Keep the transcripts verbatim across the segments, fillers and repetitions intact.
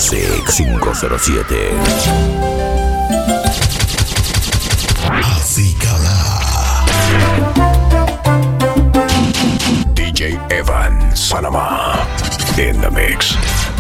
Music cinco cero siete. Así cala. D J Evan Sanama in the mix.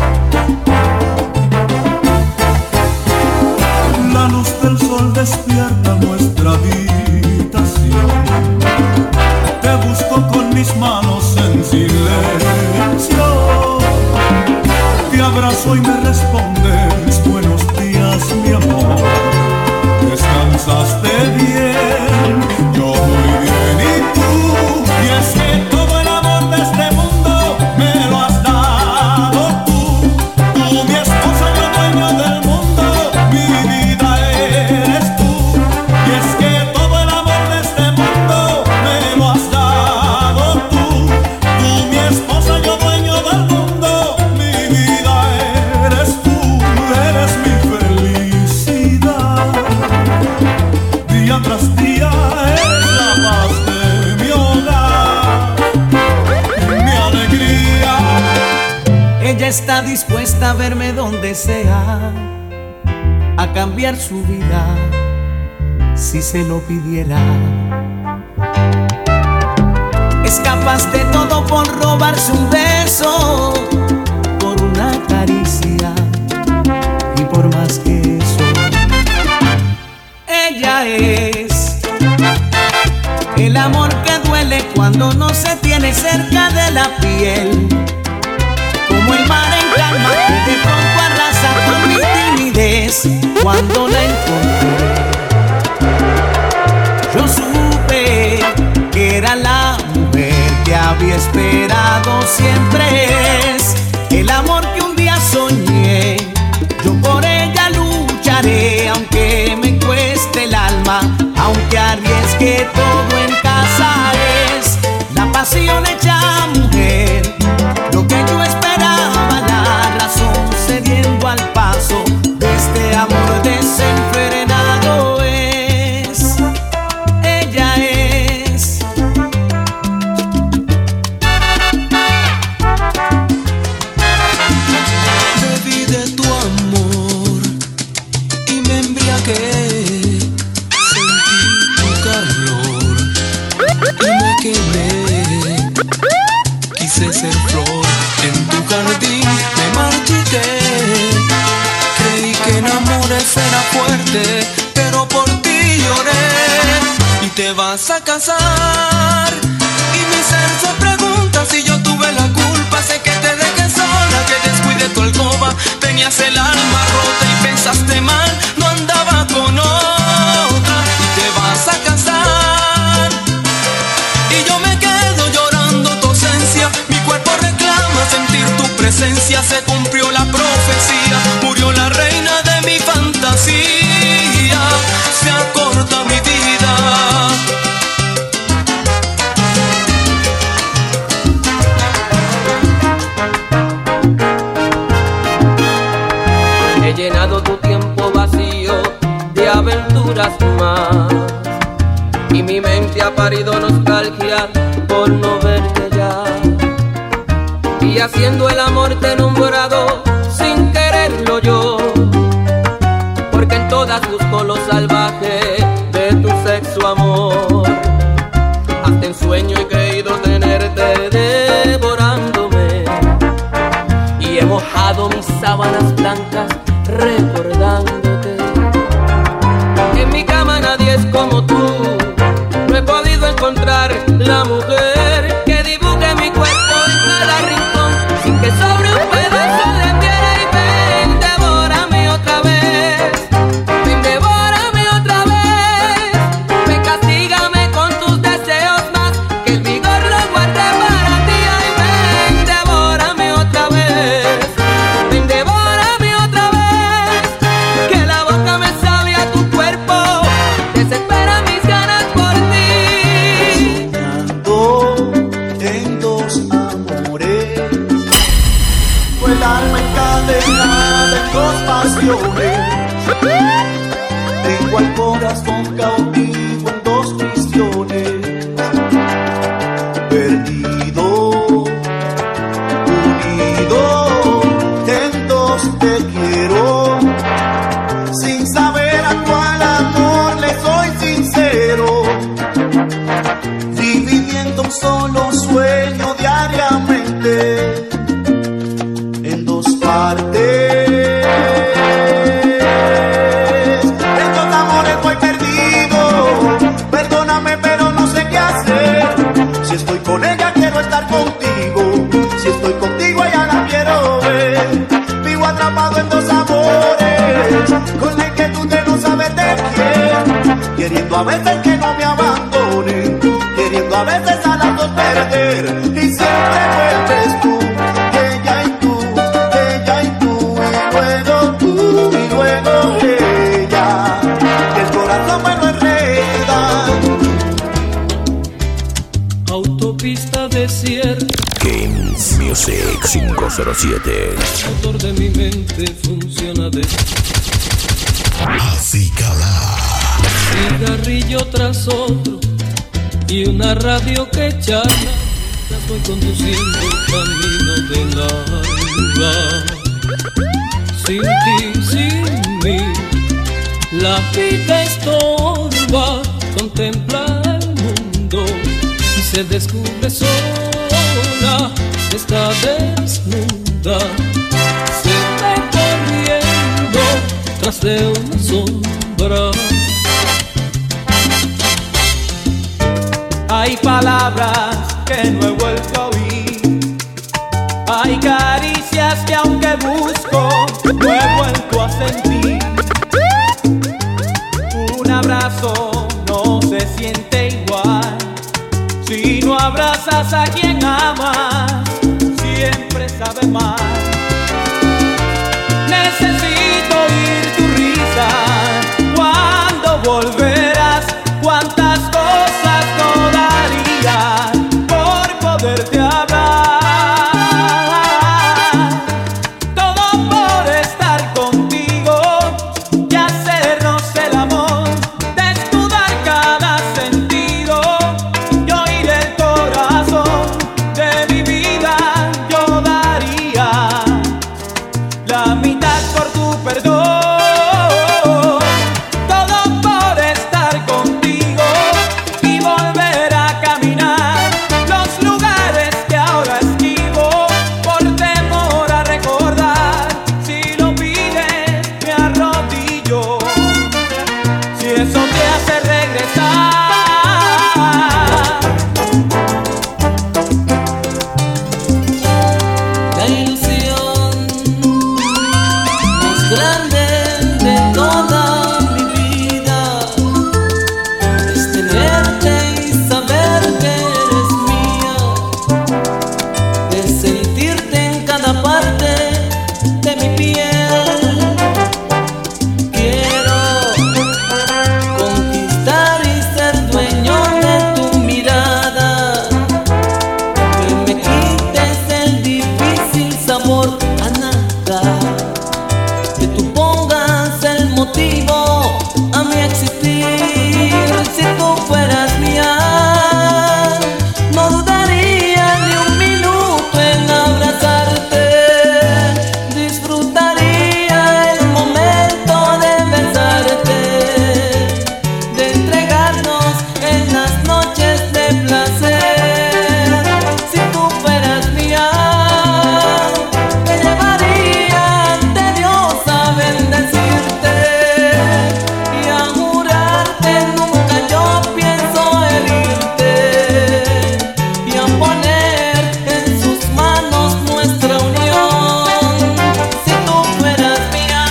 La luz del sol despierta nuestra habitación. Te busco con mis manos en silencio. Te abrazo y me respondes buenos días, mi amor. Descansaste bien, yo muy bien y tú. Y es que todo el amor de este mundo me lo has dado tú. Tú mi esposa, yo dueño del mundo, mi vida eres tú. Y es que todo el amor de este mundo me lo has dado tú. Tú mi esposa, yo dueño del mundo, mi vida eres tú. Eres mi felicidad. Día tras día eres la paz de mi hogar, mi alegría. Ella está dispuesta a verme donde sea, a cambiar su vida si se lo pidiera. Es capaz de todo por robarse un beso, por una caricia y por más que eso. Ella es el amor que duele cuando no se tiene cerca de la piel, como el mar en calma que de pronto arrasa con mi timidez. Cuando la encontré, yo supe que era la mujer que había esperado. Siempre es el amor que un día soñé. Yo por ella lucharé, aunque me cueste el alma, aunque arriesgue todo en casa. Es la pasión hecha mujer, lo que yo esperaba, la razón cediendo al paso de este amor desenfrenado. Es, ella es. Bebí de tu amor y me embriagué, sentí tu calor y me quemé. Quise ser flor en tu jardín, me marchité. Creí que en amores era fuerte, pero por ti lloré. Y te vas a casar y mi ser se pregunta si yo tuve la culpa. Sé que te dejé sola, que descuide tu alcoba. Tenías el alma rota y pensaste mal, no andaba con otra. Y te vas a casar y yo me quedo llorando tu ausencia. Mi cuerpo reclama sentir tu presencia. Se cumplió la profecía, murió la reina de mi fantasía. Se acorta mi vida. He llenado tu tiempo vacío de aventuras más, y mi mente ha parido nostalgia por no verte ya. Y haciendo el amor te he nombrado sin quererlo yo, porque en todas busco lo salvaje de tu sexo amor. Hasta en sueño he creído tenerte devorándome, y he mojado mis sábanas blancas recordándote. En mi cama nadie es como tú, no he podido encontrar la mujer que dibuje mi cuerpo en cada rincón, sin que sobre un pedazo de piel. Y ven, devórame otra vez, ven, devórame otra vez, ven, castígame con tus deseos más, que el vigor lo guarde para ti. Ay, ven, devórame otra vez, ven, devórame otra vez, que la boca me sabe a tu cuerpo, desespera mis ganas por ti. Soñando en dos amores, fue el alma encadenada en dos pasiones. Tengo al corazón cautivo en dos prisiones. Perdido, unido en dos te quiero. queriendo a veces que no me abandone, queriendo a veces a las dos perder, y siempre vuelves tú, ella y tú, ella y tú, y luego tú, y luego ella, y el corazón me lo enreda. Autopista desierta, Kings Music cinco cero siete. el motor de mi mente funciona de Así cala. cigarrillo tras otro y una radio que charla mientras voy conduciendo el camino del alba. Sin ti, sin mí, la vida estorba, contempla el mundo y se descubre sola, está desnuda, se ve corriendo tras de una sombra. Hay palabras que no he vuelto a oír, hay caricias que aunque busco no he vuelto a sentir. Un abrazo no se siente igual si no abrazas a quien amas, siempre sabe mal. Necesito oír tu risa, cuando volverás, cuántas cosas no daría por poderte hablar. Todo por estar contigo y hacernos el amor, desnudar cada sentido y oír el corazón. De mi vida yo daría la mitad por tu perdón. Todo por estar contigo y volver a caminar los lugares que ahora esquivo por temor a recordar. Si lo pides me arrodillo, si eso te hace regresar. La ilusión más grande de toda mi vida es tenerte y saber que eres mía, de sentirte en cada parte de mi piel. Quiero conquistar y ser dueño de tu mirada, que me quites el difícil sabor a nada, que tú pongas el motivo a mi existir. Si tú fueras mía, no dudaría ni un minuto en abrazarte, disfrutaría el momento de besarte, de entregarnos en las noches de placer. Si tú fueras mía, te llevaría ante Dios a bendecirte y a jurarte nunca yo pienso herirte, y a poner en sus manos nuestra unión. Si tú fueras mía.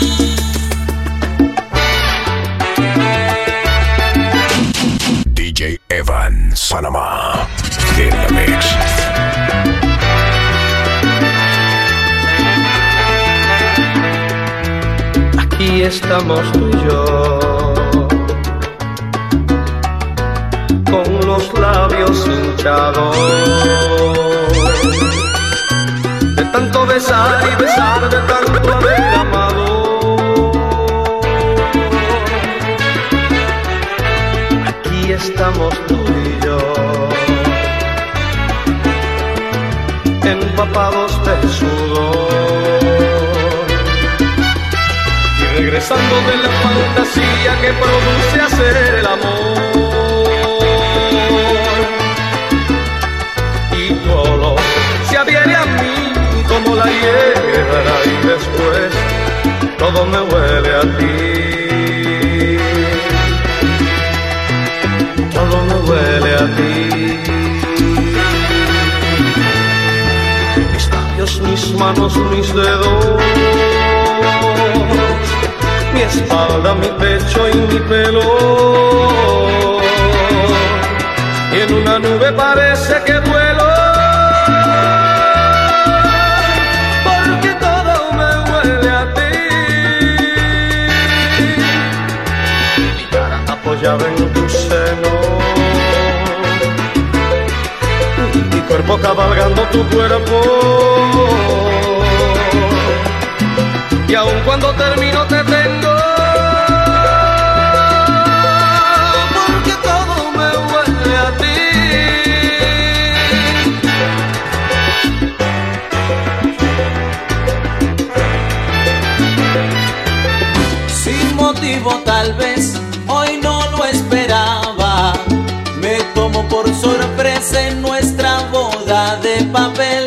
D J Evan Panamá. In the mix. Aquí estamos tú y yo, con los labios hinchados, de tanto besar y besar, de tanto haber amado. Aquí estamos tú y yo, empapados del sudor, regresando de la fantasía que produce hacer el amor. Y tu olor se adhiere a mí como la hierba, y después todo me huele a ti, todo me huele a ti. Mis labios, mis manos, mis dedos, mi espalda, mi pecho y mi pelo. Y en una nube parece que vuelo, porque todo me huele a ti. Mi cara apoyada en tu seno, mi cuerpo cabalgando tu cuerpo. Y aun cuando termino te tengo, porque todo me huele a ti. Sin motivo tal vez, hoy no lo esperaba. Me tomo por sorpresa en nuestra boda de papel.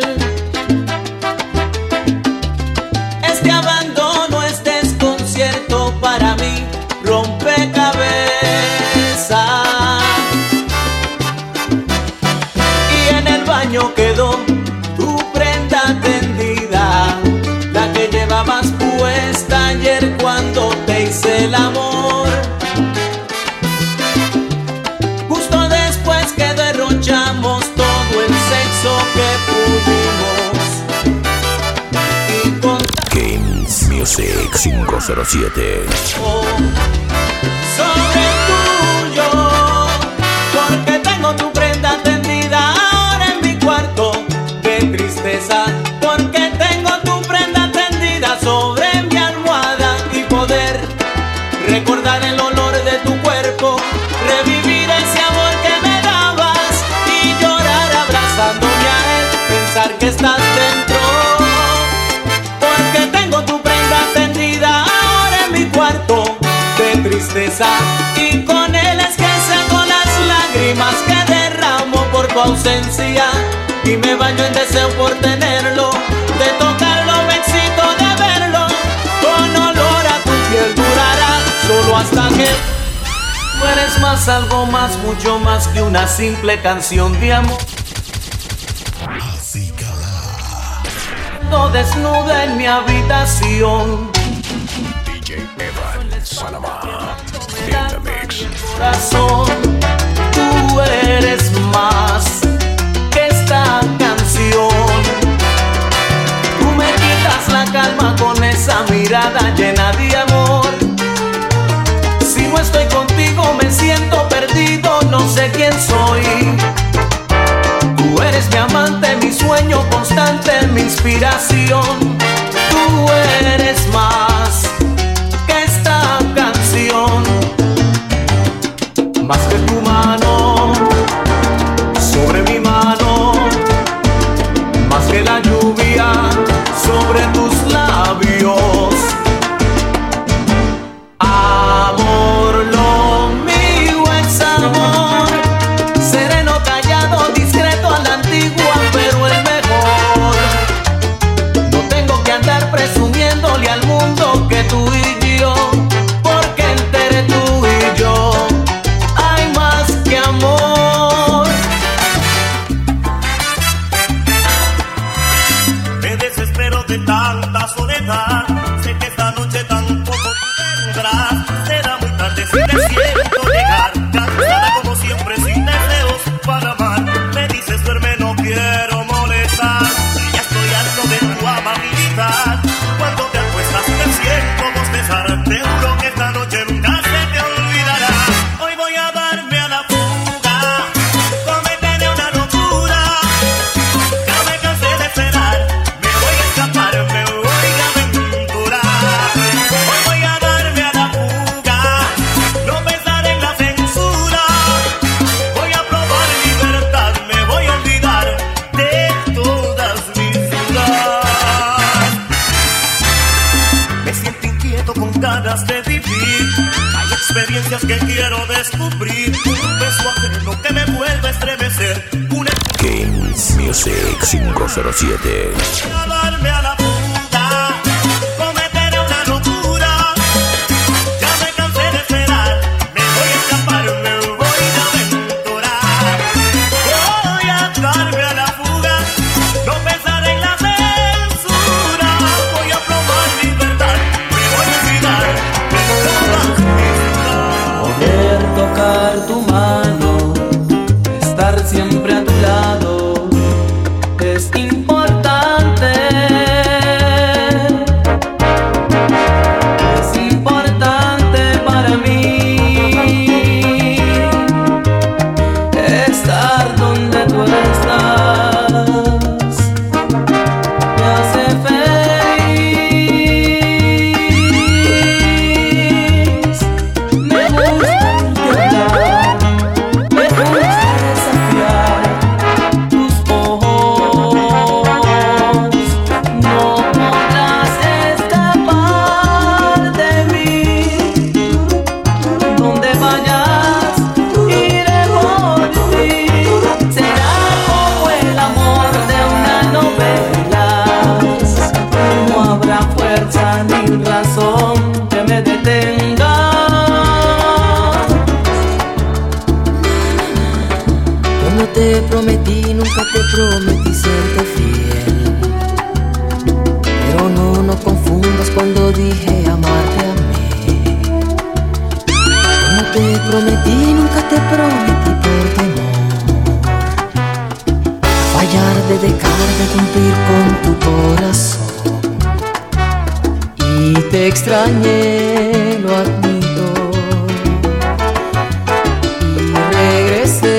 Este abandono, este desconcierto para mí, rompecabezas. Y en el baño quedó tu prenda tendida, la que llevabas puesta ayer cuando te hice el amor. Justo después que derrochamos todo el sexo que pudimos. Y con Games Music cinco cero siete. sobre tuyo, porque tengo tu prenda tendida ahora en mi cuarto. Qué tristeza, porque tengo tu prenda tendida sobre mi almohada y poder recordar el olor de tu cuerpo, revivir ese amor que me dabas y llorar abrazándome a él, pensar que estás dentro. Porque tengo tu prenda tendida ahora en mi cuarto, de tristeza, y con él es que seco las lágrimas que derramo por tu ausencia, y me baño en deseo por tenerlo, de tocarlo, me excito de verlo, con olor a tu piel durará solo hasta que tú eres más, algo más, mucho más que una simple canción de amor. Todo desnuda en mi habitación, D J Evan Salama in the mix. corazón, tú eres más que esta canción. Tú me quitas la calma con esa mirada llena de amor. Si no estoy contigo me siento perdido, no sé quién soy. Tú eres mi amante, mi sueño constante, mi inspiración. Tú eres más que esta canción, más que tu mano sobre mi mano, más que la lluvia sobre tus labios. Amor, lo mío es amor, sereno, callado, discreto a la antigua, pero el mejor. No tengo que andar presumiéndole al mundo que tú y yo, porque entre tú y yo hay más que amor. Me desespero de tanta soledad, sé que esta noche tampoco tú vendrás. Será muy tarde si te siento llegar, cansada como siempre sin deseos para amar. Me dices duerme, no quiero molestar, ya estoy harto de tu amabilidad. Cuando te acuestas te siento bostezar, te juro que esta noche nunca se te olvidará. Hoy voy a darme a la fuga, cometeré una locura. Ya me cansé de esperar, me voy a escapar, me voy a aventurar. Hoy voy a darme a la fuga, no pensar en la censura. Voy a probar libertad, me voy a olvidar de todas mis dudas. Me siento inquieto con ganas de vivir, hay experiencias que quiero descubrir. Un beso ajeno que me vuelve a estremecer, una Games Music cinco cero siete. a darme a la fuga, cometeré una locura. Ya me cansé de esperar, me voy a escapar, me voy a aventurar. Voy a darme a la fuga, no pensar en la censura. Voy a probar libertad, me voy a olvidar de es importante. Es importante para mí estar donde tú estás. Me hace feliz. Me gusta intentar, me gusta desafiar tus ojos. No podrás escapar de mí. Donde vayas, iré por ti. Será como el amor de una novela. No habrá fuerza ni razón que me detenga. Como te prometí, nunca te prometí serte fiel. Pero no, no confundas cuando dije amarte a mí. Como te prometí, nunca te prometí por temor fallar de dejar de cumplir con tu corazón. Y te extrañé, lo admito, y regresé.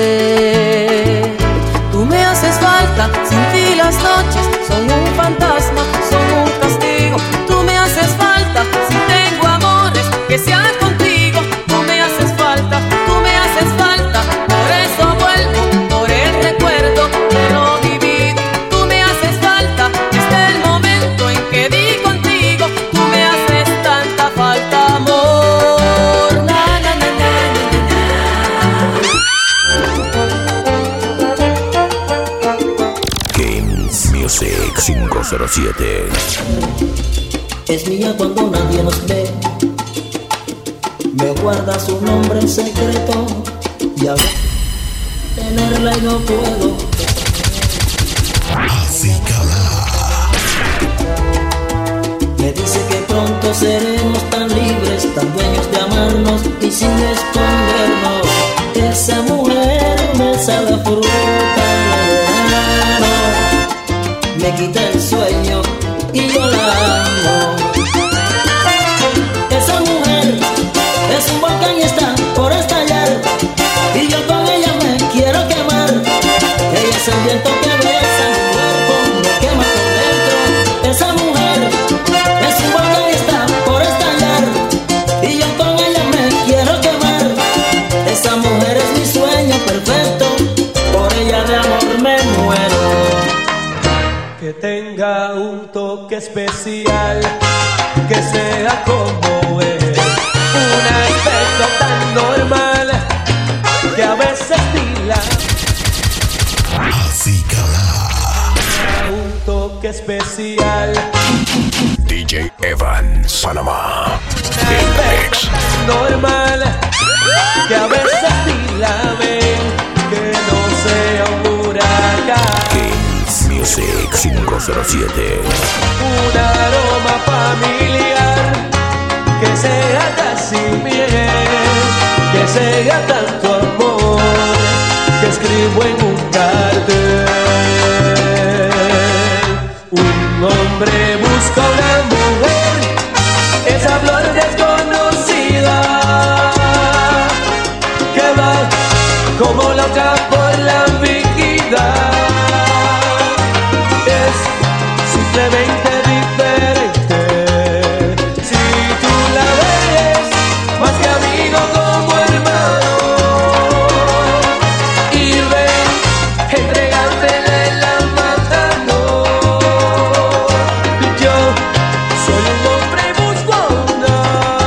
Tú me haces falta, sin ti las noches son un fantasma, son un castigo. Tú me haces falta, si tengo amores, que sea contigo. Tú me haces falta, tú me haces falta, por eso vuelvo, por el recuerdo de lo vivido. Tú me haces falta, desde el momento en que di contigo. Tú me haces tanta falta, amor. Na, na, na, na, Kings Music cinco cero siete. Es mía cuando nadie nos ve. Me guarda su nombre en secreto. Y a veces tenerla y no puedo. Me dice que pronto seremos tan libres, tan dueños de amarnos y sin escondernos. Esa mujer me sabe a fruta de verano. Me quita el sueño y yo la amo. Esa mujer es un volcán y está por estallar. Y yo con ella me quiero quemar. Ella es el viento que besa mi cuerpo, me quema por dentro. Esa mujer es un volcán y está por estallar. Y yo con ella me quiero quemar. Esa mujer es mi sueño perfecto. Por ella de amor me muero. Que tenga un toque especial, que sea como él, un aspecto tan normal, que a veces tila. Un toque especial, D J Evan Sanama. El mix. normal, que a veces tila, ven, que no sea un huracán. Kings Music cinco cero siete. Un aroma familiar, que sea casi miel, que sea tanto amor, que escribo en un cartel. Un hombre busca una mujer, esa flor desconocida, que va como loca por la vida. Es simplemente diferente. Si tú la ves, más que amigo como hermano, y ven, entregártele la mano. Yo soy un hombre y busco una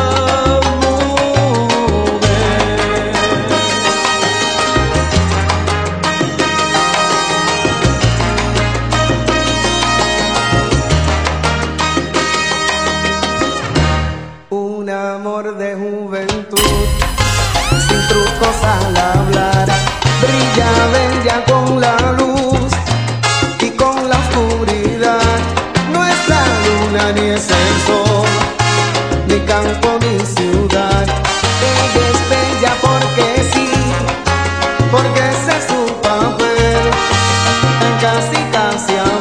mujer. Un amor de juventud, sin trucos al hablar, brilla bella con la luz y con la oscuridad. No es la luna ni es el sol, ni campo ni ciudad. Ella es bella porque sí, porque ese es su papel en casi casi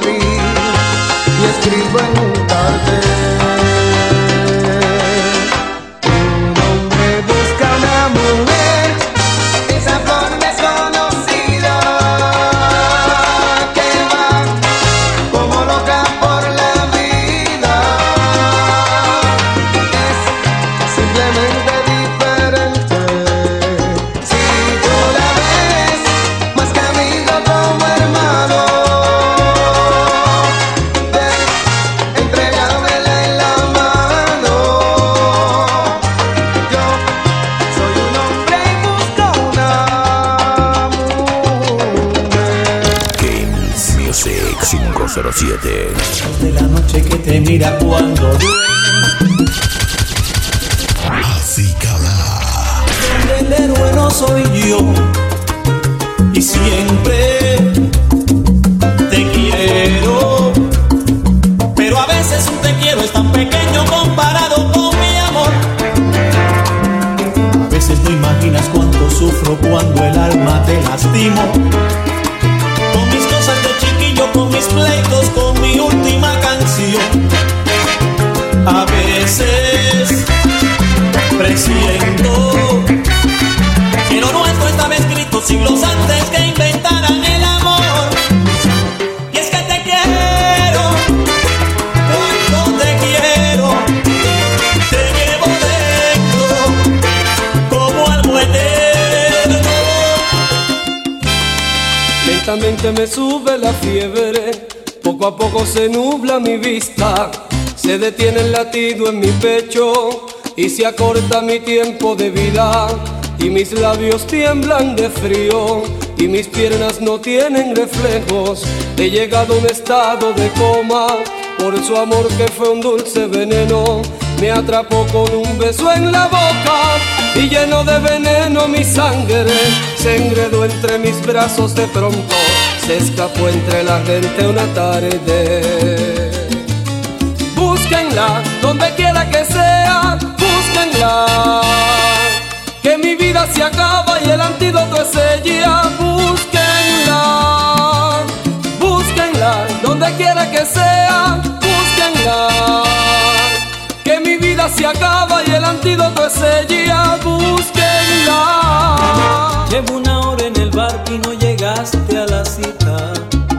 Alex cinco cero siete. De la noche que te mira cuando duermes. Así cala. El héroe no soy yo. Y siempre te quiero. Pero a veces un te quiero es tan pequeño comparado con mi amor. A veces no imaginas cuánto sufro cuando el alma te lastimo. Con mis cosas de chiquillo, con mis pleitos, con mi última canción. A veces presiento que lo nuestro estaba escrito siglos antes que inventaran el amor. Y es que te quiero, cuánto te quiero, te llevo dentro como algo eterno. Lentamente me sube la fiebre, poco a poco se nubla mi vista, se detiene el latido en mi pecho y se acorta mi tiempo de vida. Y mis labios tiemblan de frío y mis piernas no tienen reflejos. He llegado a un estado de coma por su amor que fue un dulce veneno. Me atrapó con un beso en la boca y lleno de veneno mi sangre se enredó entre mis brazos. De pronto se escapó entre la gente una tarde. Búsquenla donde quiera que sea, búsquenla, que mi vida se acaba y el antídoto es ella. Búsquenla, búsquenla donde quiera que sea, búsquenla, que mi vida se acaba y el antídoto es ella. Búsquenla. Llevo una hora en el bar y no llegaste a la cita.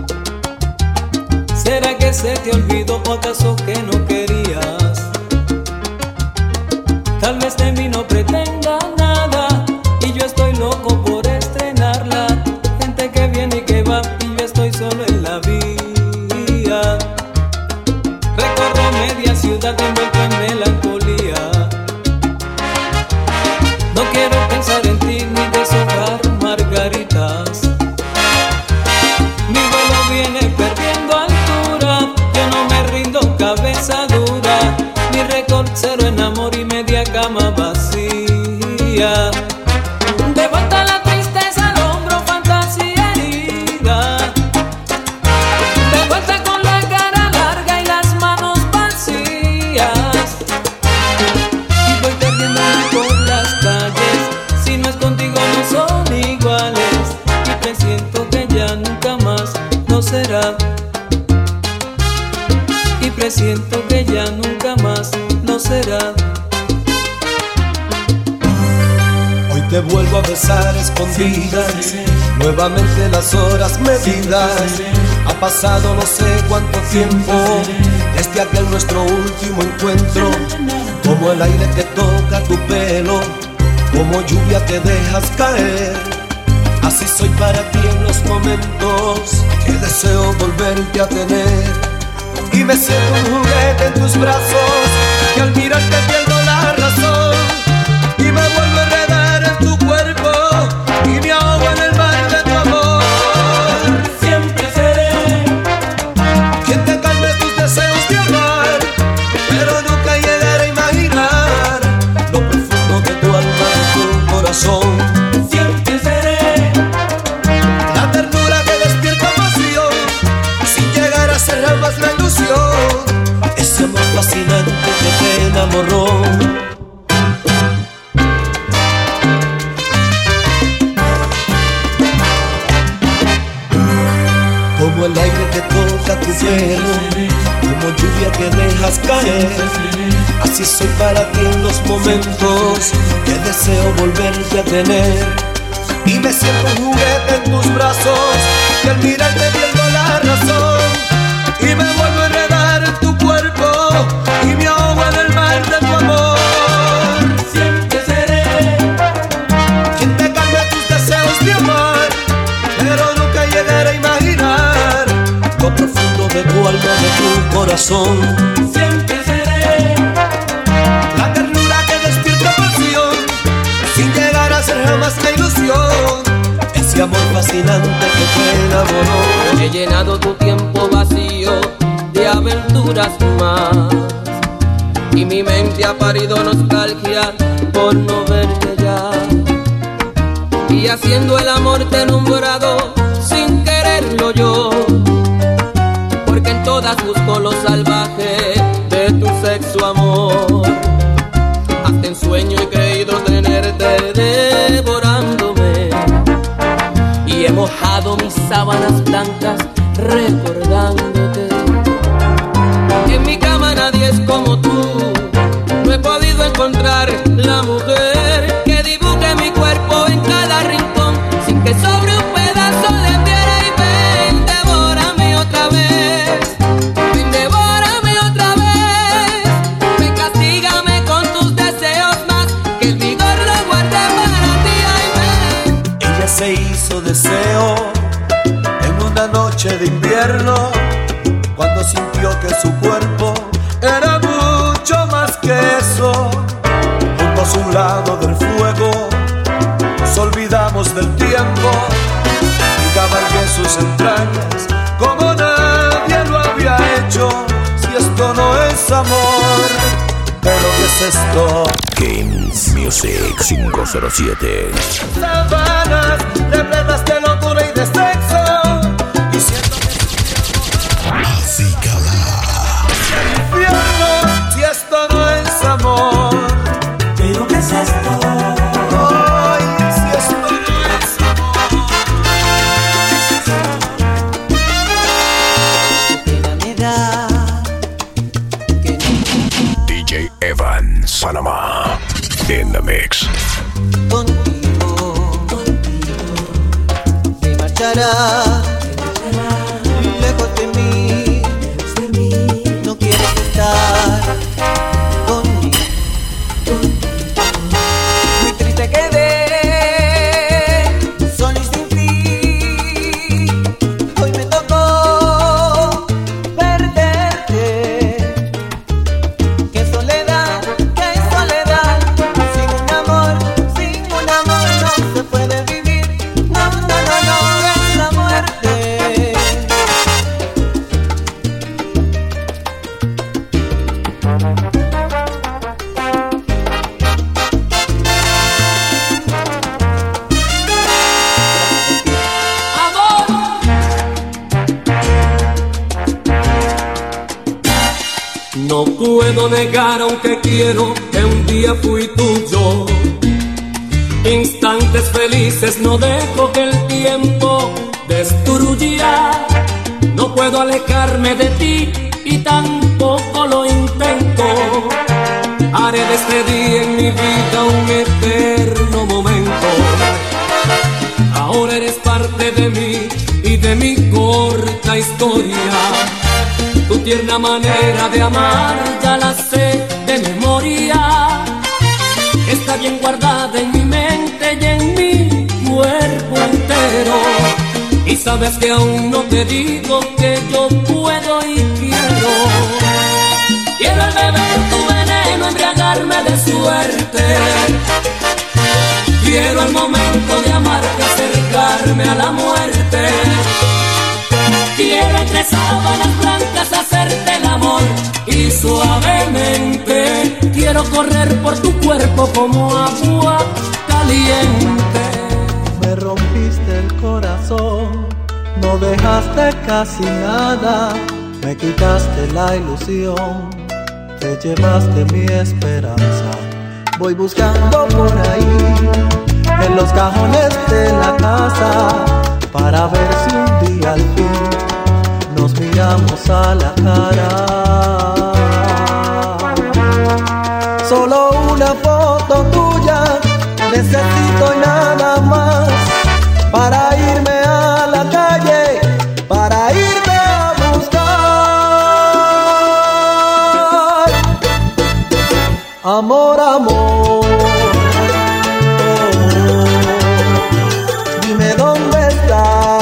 ¿Será que se te olvidó o acaso que no querías? Tal vez de mí no pretenda nada y yo estoy loco por estrenarla. Gente que viene y que va y yo estoy solo en la vía. Recorro media ciudad envuelto en melancolía. No quiero pensar en ti ni deshojar margaritas. Mi vuelo viene perdiendo altura, yo no me rindo, cabeza dura. Mi récord cero en amor y media cama vacía. De vuelta la tristeza al hombro, fantasía herida. De vuelta con la cara larga y las manos vacías. Y voy perdiéndome por las calles, si no es contigo no son iguales. Y presiento que ya nunca más no será. Y presiento que ya nunca más no será. Hoy te vuelvo a besar escondidas, nuevamente las horas medidas. Ha pasado no sé cuánto tiempo desde aquel nuestro último encuentro. Como el aire que toca tu pelo, como lluvia que dejas caer. Así soy para ti en los momentos que deseo volverte a tener. Y me siento un juguete en tus brazos, que al mirarte pierdo la razón. Y me vuelvo a enredar en tu cuerpo y me ahogo en el mar de tu amor. Siempre seré quien te calme tus deseos de amar, pero nunca llegaré a imaginar lo profundo de tu alma, de tu corazón. Siempre seré la ternura que despierta pasión, sin llegar a ser jamás la ilusión. Ese amor fascinante que te enamoró. Como el aire que toca tu pelo, como lluvia que dejas caer. Así soy para ti en los momentos que deseo volverte a tener. Y me siento un juguete en tus brazos, que al mirarte pierdo la razón. Y me vuelvo a enredar en tu cuerpo y me ahogo en el mar de tu amor. Siempre seré quien te calme tus deseos de amar, pero nunca llegaré a imaginar lo profundo de tu alma, de tu corazón. Siempre seré la ternura que despierta pasión, sin llegar a ser jamás la ilusión. Ese ese amor fascinante que te enamoró. He llenado tu tiempo vacío de aventuras más, y mi mente ha parido nostalgia por no verte ya. Y haciendo el amor te he nombrado sin quererlo yo, porque en todas busco lo salvaje de tu sexo amor. Hasta en sueño he creído tenerte devorándome, y he mojado mis sábanas blancas recordándote. En mi cama nadie es como tú, no he podido encontrar la mujer que dibuje mi cuerpo en cada rincón, sin que sobre un pedazo de piedra. Y ven, devórame otra vez, ven, devórame otra vez, ven, castígame con tus deseos más, que el vigor lo guarde para ti. Ay, ven. Ella se hizo deseo en una noche de invierno, cuando sintió que su cuerpo era mucho más que eso. Junto a su lado del fuego nos olvidamos del tiempo y cabalgué sus entrañas como nadie lo había hecho. Si esto no es amor, ¿pero qué es esto? Games Music cinco cero siete. Sábanas repletas de locura y de sexo, y siento que Así infierno, si esto no es amor. ¿Pero qué es esto? Ay, si esto no es amor. Qué pena me da que no D J Evan Sanama in the mix. contigo, contigo te marchará lejos de mí, no quieres estar conmigo. Muy triste quedé, solo y sin ti. Hoy me tocó perderte. Qué soledad, qué soledad. Sin un amor, sin un amor no se puede vivir. No, no, no, no, es la muerte. No puedo negar, aunque quiero, que un día fui tuyo. Instantes felices no dejo que el tiempo destruya. No puedo alejarme de ti y tampoco lo intento. Haré de este día en mi vida un eterno momento. Ahora eres parte de mí y de mi corta historia. Tu tierna manera de amar ya la sé de memoria. Está bien guardada en mi mente y en mi cuerpo entero. Y sabes que aún no te digo que yo puedo y quiero. Quiero al beber tu veneno, embriagarme de suerte. Quiero el momento de amarte, acercarme a la muerte. Quiero entre sábanas blancas hacerte el amor y suavemente quiero correr por tu cuerpo como agua caliente. Me rompiste el corazón, no dejaste casi nada, me quitaste la ilusión, te llevaste mi esperanza. Voy buscando por ahí, en los cajones de la casa, para ver si un día al fin nos miramos a la cara. Solo una foto tuya necesito y nada más, para irme a la calle, para irme a buscar. Amor, amor, dime dónde estás.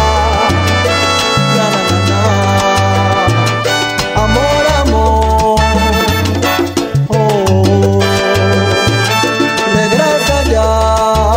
Regresa ya.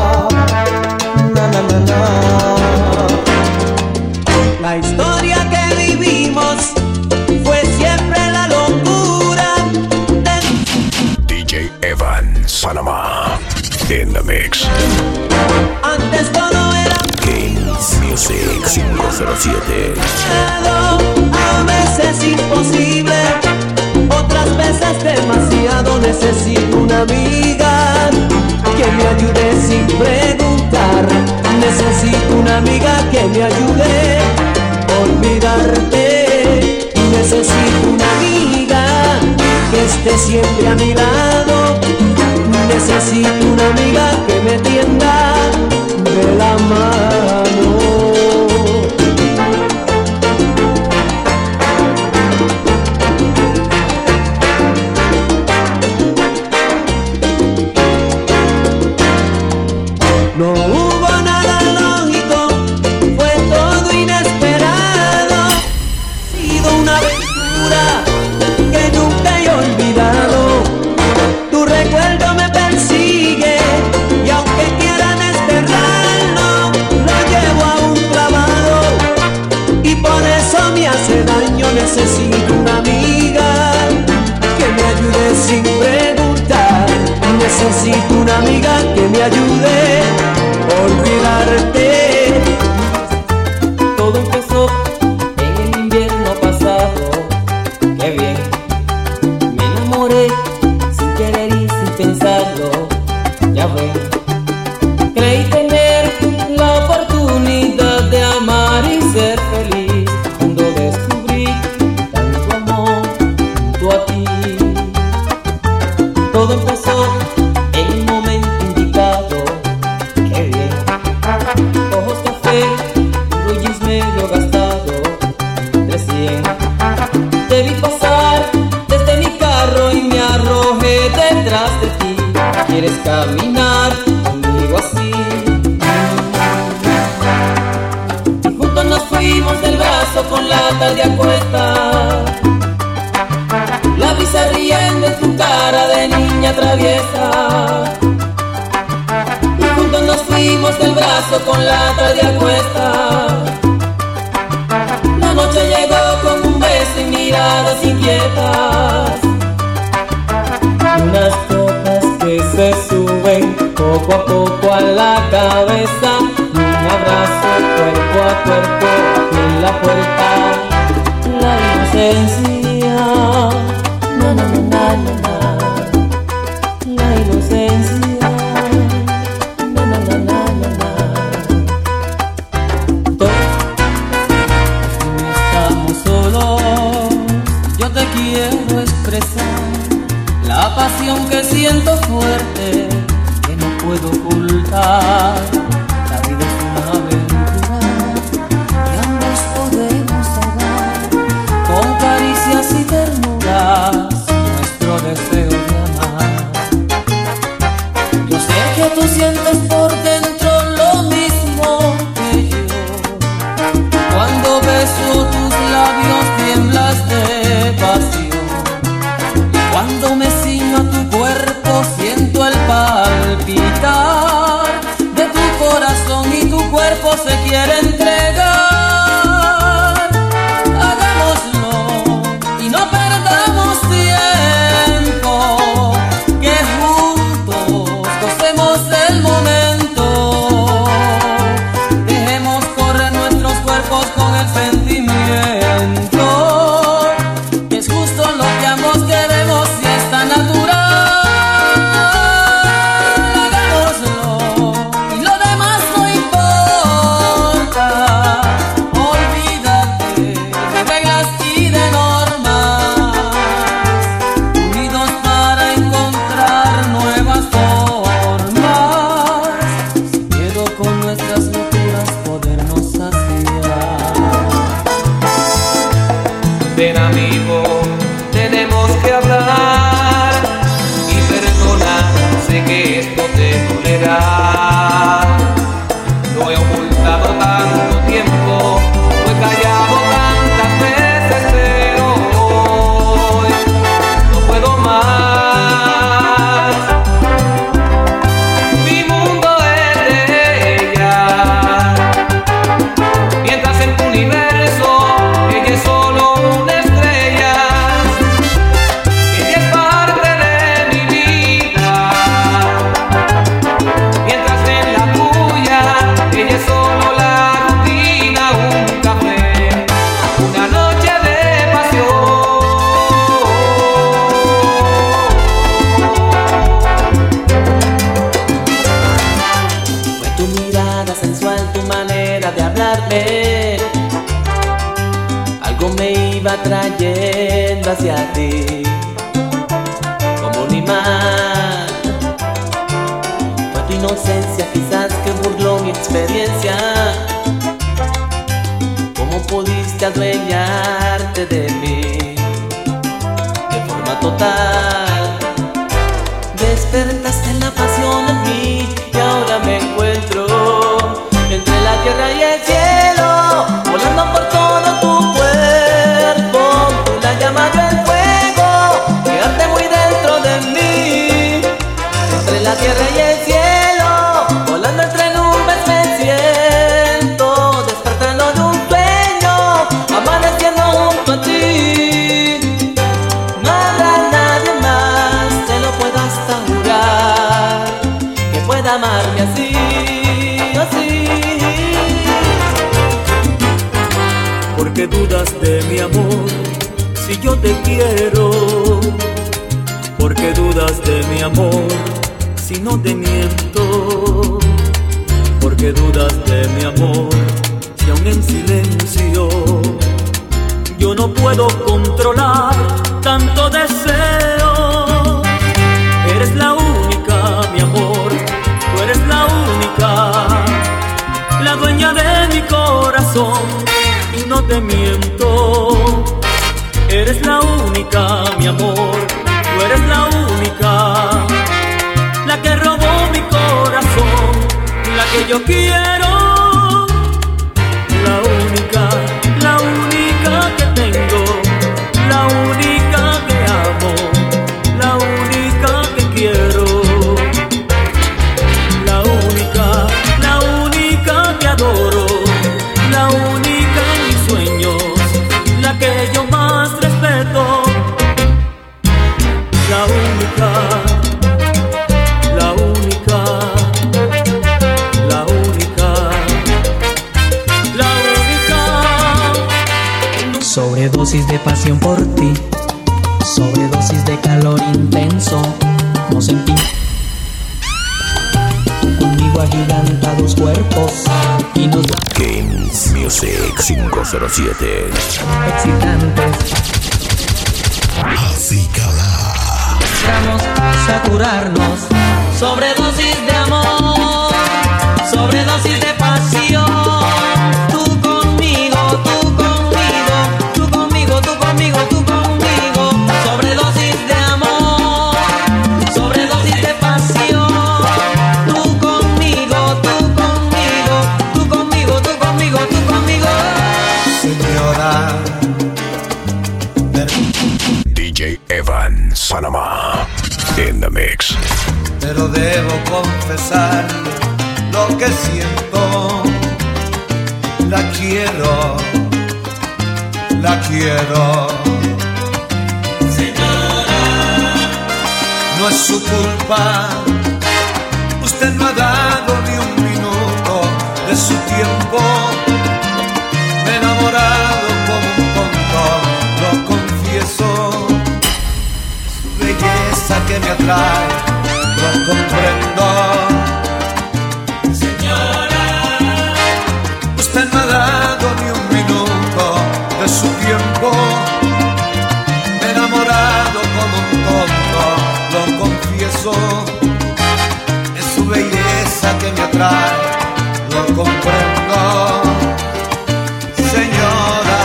Panama. In the mix. Antes todo era Kings Music cinco cero siete. a veces imposible, otras veces demasiado. Necesito una amiga que me ayude sin preguntar. Necesito una amiga que me ayude a olvidarte. Necesito una amiga que esté siempre a mi lado. Necesito una amiga que me tienda de la mano. No hubo nada lógico, fue todo inesperado. Ha sido una aventura que nunca he olvidado. Tu recuerdo me persigue y aunque quieran desterrarlo, lo llevo aún clavado y por eso me hace daño. Necesito una amiga que me ayude sin preguntar. Necesito una amiga que me ayude a olvidarte. Todo empezó en el invierno pasado. Qué bien, me enamoré sin querer y sin pensarlo. Ya ven, creí tener la oportunidad de amar y ser feliz cuando descubrí tanto amor junto a ti. Todo empezó en el momento indicado. Qué bien, ojos café, blue jeans medio gastado, de cien. Te vi pasar desde mi carro y me arrojé detrás de ti. ¿Quieres caminar conmigo así? Y juntos nos fuimos del brazo con la tarde a cuesta. La brisa riendo en tu cara de niña traviesa. Y juntos nos fuimos del brazo con la tarde a cuesta. La noche llegó con un beso y miradas inquietas. Unas copas que se suben poco a poco a la cabeza. Y un abrazo cuerpo a cuerpo en la puerta. La inocencia, na na na na na na. La inocencia, na na na na na na. Todos no estamos solos. Yo te quiero expresar la pasión que siento fuerte, que no puedo ocultar. La vida es una aventura y ambos podemos ahogar con caricias y ternuras nuestro deseo de amar. Yo sé que tú sientes por dentro lo mismo que yo. Cuando beso tus labios tiemblas de pasión. Cuando me ciño a tu cuerpo siento el palpitar de tu corazón y tu cuerpo se quiere entregar. Hagámoslo y no perdamos tiempo, que juntos gocemos el momento. Dejemos correr nuestros cuerpos con el sentimiento, que es justo lo que ambos queremos y está natural. Hagámoslo y lo demás no importa. Olvídate de reglas y de normas, unidos para encontrar nuevas formas. Sin miedo con nuestras locuras podernos saciar. Ven amigo, tenemos que hablar y perdonar. Sé que esto te dolerá. Lo he ocultado tanto tiempo, lo he callado tantas veces, pero hoy no puedo más. Mi mundo es de ella, mientras en tu universo ella es solo una estrella. Ella es parte de mi vida. atrayendo hacia ti como un imán. Fue tu inocencia quizás que burló mi experiencia. ¿Cómo pudiste adueñarte de mí de forma total? Despertaste la pasión en mí y ahora me encuentro entre la tierra y el cielo, volando por todo tu cuerpo. Tú la llama, yo el fuego, que arde muy dentro de mí. Entre la tierra y el cielo, volando entre nubes me siento, despertando de un sueño, amaneciendo junto a ti. No habrá nadie más, te lo puedo hasta jurar, que pueda amarme así, así. ¿Por qué dudas de mi amor si yo te quiero? ¿Por qué dudas de mi amor si no te miento? ¿Por qué dudas de mi amor si aún en silencio yo no puedo controlar tanto deseo? Eres la única, mi amor, tú eres la única, la dueña de mi corazón. Y no te miento, eres la única, mi amor, tú eres la única, la que robó mi corazón, la que yo quiero, la única, la única que tengo, la única que amo, la única que quiero, la única, la única que adoro, la única en mis sueños, la que yo más respeto, la única, la única, la única, la única. Sobredosis de pasión por ti, sobredosis de calor intenso, no sentí. Conmigo agigantados cuerpos y nos da Games Music cinco cero siete. excitantes. Así cala. Vamos a saturarnos. Sobredosis de amor, sobredosis de pasión. Tú conmigo, tú conmigo, tú conmigo, tú conmigo, tú conmigo. Sobredosis de amor, sobredosis de pasión. Tú conmigo, tú conmigo, tú conmigo, tú conmigo, tú conmigo. Señora, D J Evan Panamá in the mix. pero debo confesar lo que siento. La quiero, la quiero. Señora, no es su culpa. Usted no ha dado ni un minuto de su tiempo. Me he enamorado como un tonto, lo confieso. Su belleza que me atrae, lo comprendo. Señora, usted no ha dado ni un minuto de su tiempo. Me he enamorado como un tonto, lo confieso. Es su belleza que me atrae, lo comprendo. Señora,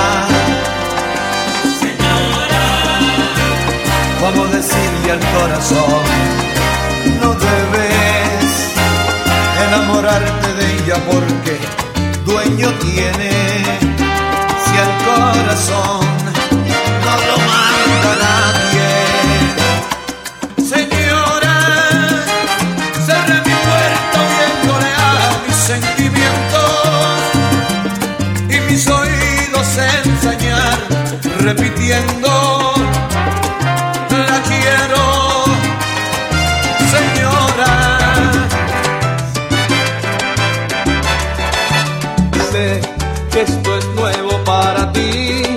señora, ¿cómo decirle al corazón? No debes enamorarte de ella porque dueño tiene. Si el corazón no lo manda nadie. Señora, cerré mi puerta oyéndole a mis sentimientos y mis oídos enseñar repitiendo: la quiero. Sé que esto es nuevo para ti.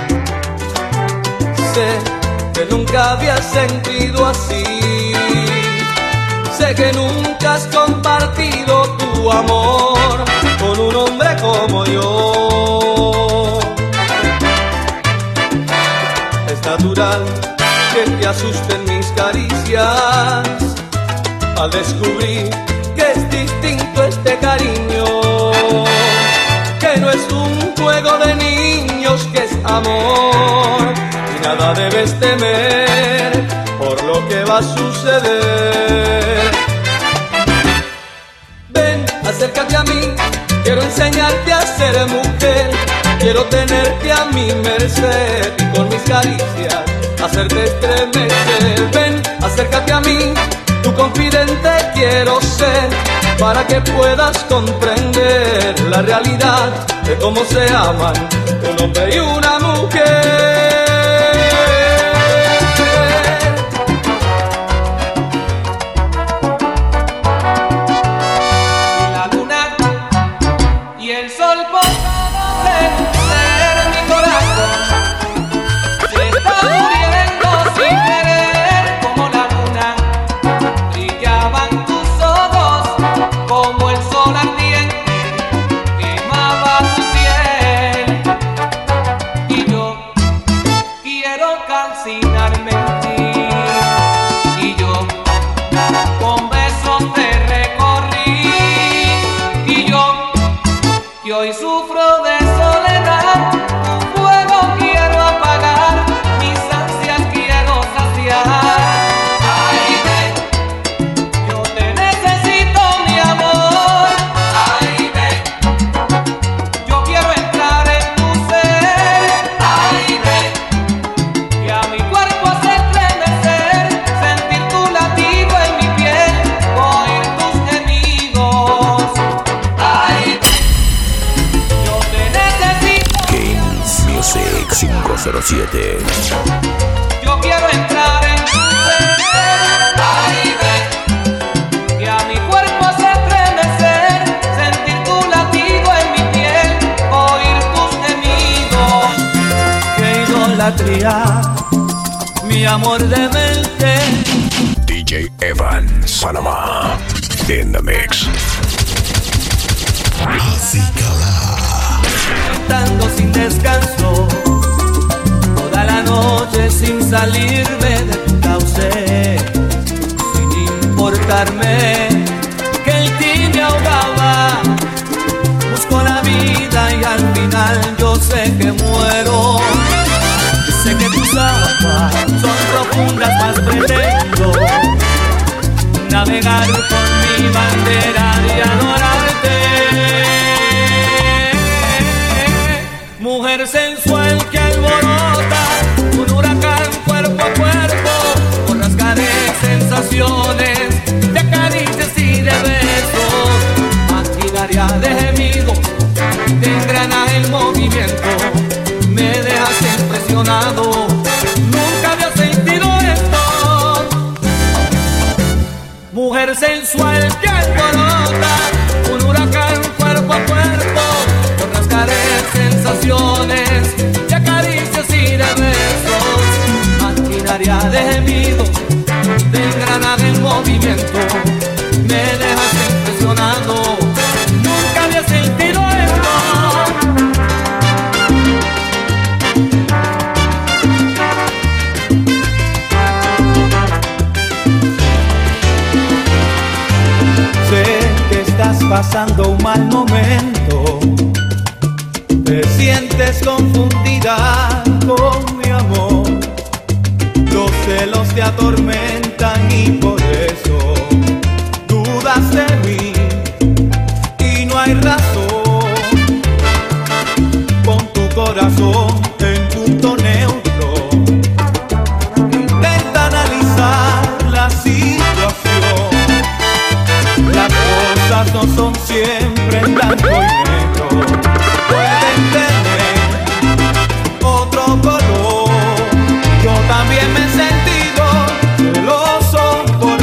Sé que nunca habías sentido así. Sé que nunca has compartido tu amor con un hombre como yo. natural que te asusten mis caricias al descubrir que es distinto este cariño, que no es un juego de niños, que es amor y nada debes temer por lo que va a suceder. Ven, acércate a mí, quiero enseñarte a ser mujer, quiero tenerte a mi merced y con mis caricias hacerte estremecer. Ven, acércate a mí, tu confidente quiero ser, para que puedas comprender la realidad de cómo se aman un hombre y una mujer. cero siete. Yo quiero entrar en tu ser, ay, ve, que a mi cuerpo hace estremecer, sentir tu latido en mi piel, oír tus gemidos. Qué idolatría, mi amor de mente. D J Evan Salama in the mix. Así cantando sin descanso, toda la noche sin salirme de tu cauce, sin importarme que el ti me ahogaba. Busco la vida y al final yo sé que muero. Sé que tus aguas son profundas, más pretendo navegar con mi bandera y adorarte. Mujer sensual que alborota un huracán cuerpo a cuerpo, por rasgaré sensaciones de caricias y de besos, maquinaria de gemidos, de engranaje en movimiento, me dejas impresionado, nunca había sentido esto. Mujer sensual que alborota un huracán cuerpo a cuerpo, por rasgaré sensaciones de caricias y de besos, maquinaria de gemidos, de engranaje en movimiento, me dejas impresionado, nunca había sentido esto. Sé que estás pasando un mal momento, te sientes confundida con mi amor, los celos te atormentan y por eso dudas de mí y no hay razón. Pon tu corazón en punto neutro, intenta analizar la situación. Las cosas no son siempre en blanco y negro, pueden tener otro color. Yo también me he sentido celoso por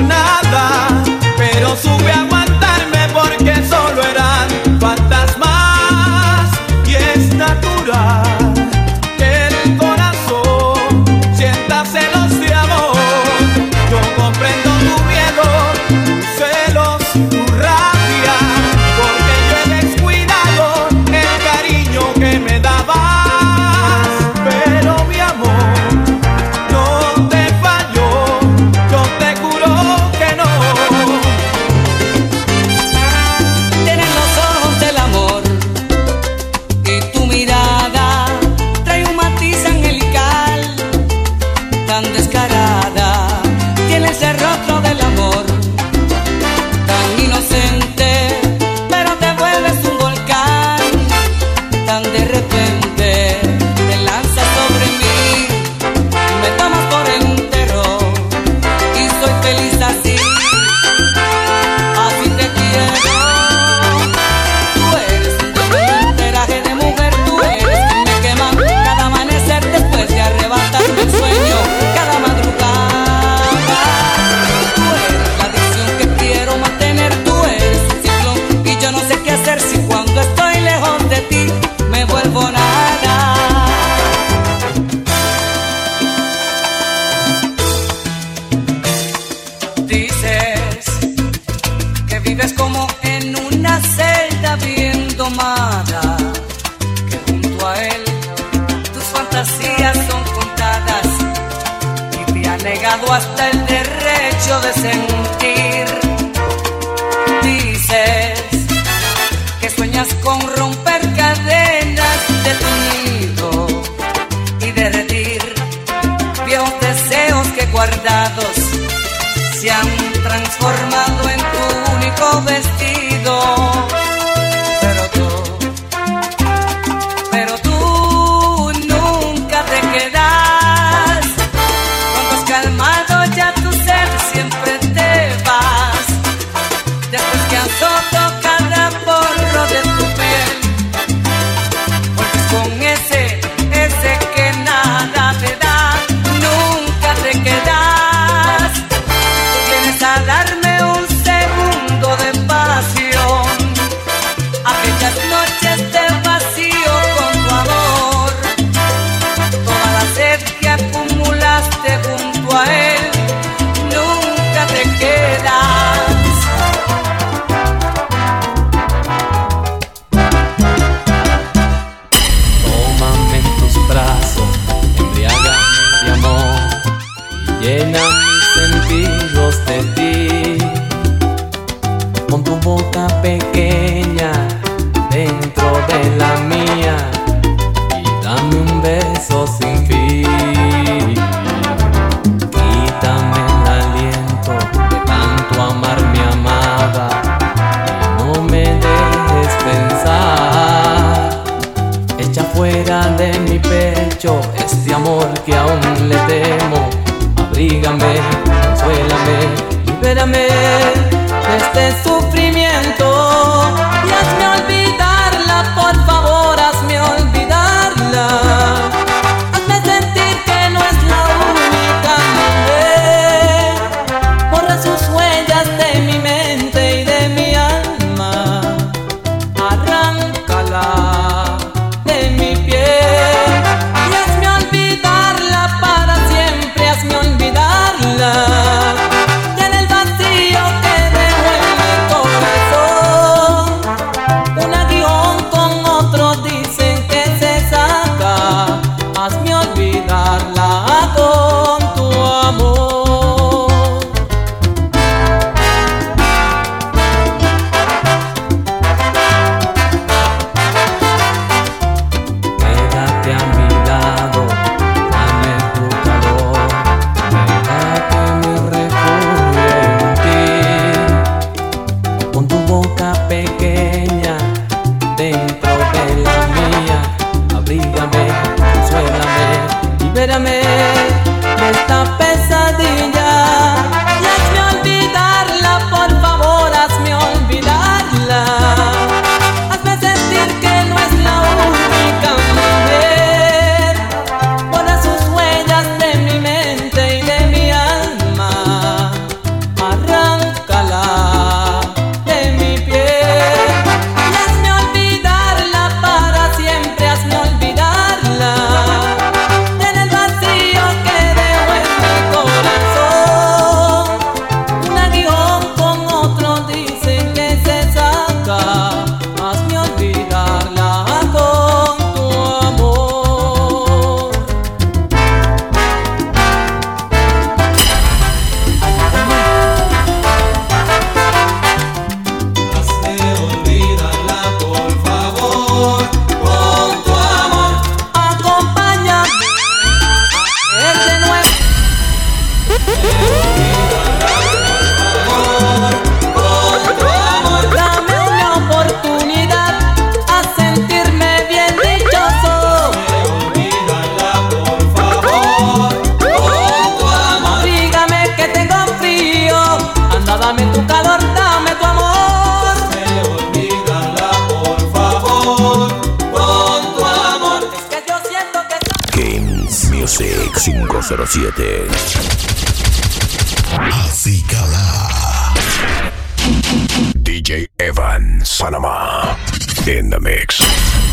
negado hasta el derecho de sentir. Dices que sueñas con romper cadenas de tu nido y derretir viejos deseos que guardados se han transformado en tu único vestido. Pero tú, pero tú nunca te quedas. Cuando has calmado ya tu sed siempre te vas. Después que has roto cada porro de tu piel, vuelves con ese, ese que nada te da. Nunca te quedas. Vienes a darme un segundo de pasión. Aquellas noches de vacío con tu amor. Toda la sed que acumulaste junto a él. Nunca te quedas. Tómame en tus brazos, embriágame de amor y llena mis sentidos de ti. Con tu boca pequeña dentro de la mía y dame un beso sin fin. Quítame el aliento de tanto amar mi amada y no me dejes pensar. Echa fuera de mi pecho este amor que aún le temo. Abrígame, consuélame, libérame de este sufrimiento y hazme olvidarla, por favor, hazme olvidarla. Hazme sentir que no es la única mujer. Borra sus huellas de mi mente y de mi alma. Arráncala de mi piel y hazme olvidarla para siempre, hazme olvidarla. Y en el vacío que dejo en mi corazón, un aguijón con otro dicen que se saca. Hazme olvidarla con tu amor. Quédate a mi lado, dame tu calor, deja que me refugie en ti. Con tu boca pequeña dentro de la mía, abrígame, consuélame, libérame de esta pesadilla y hazme olvidarla, por favor, hazme olvidarla. Hazme sentir que no es la única mujer. Borra sus huellas de mi mente y de mi alma. Arráncala de mi piel y hazme olvidarla para siempre, hazme olvidarla. En el vacío que dejo en mi corazón, un aguijón con otro dicen que se saca. Hazme olvidarla con tu amor. Hazme olvidarla, por favor, con tu amor. Acompáñame a ser de nuevo. Dame una oportunidad a sentirme bien dichoso. Olvídala, por favor, con tu amor. Dígame que tengo frío. Anda, dame tu calor, dame tu amor. Olvídala, por favor, con tu amor. Es que yo siento que Kings Music cinco cero siete. Así cala. D J Evan Sanama in the mix.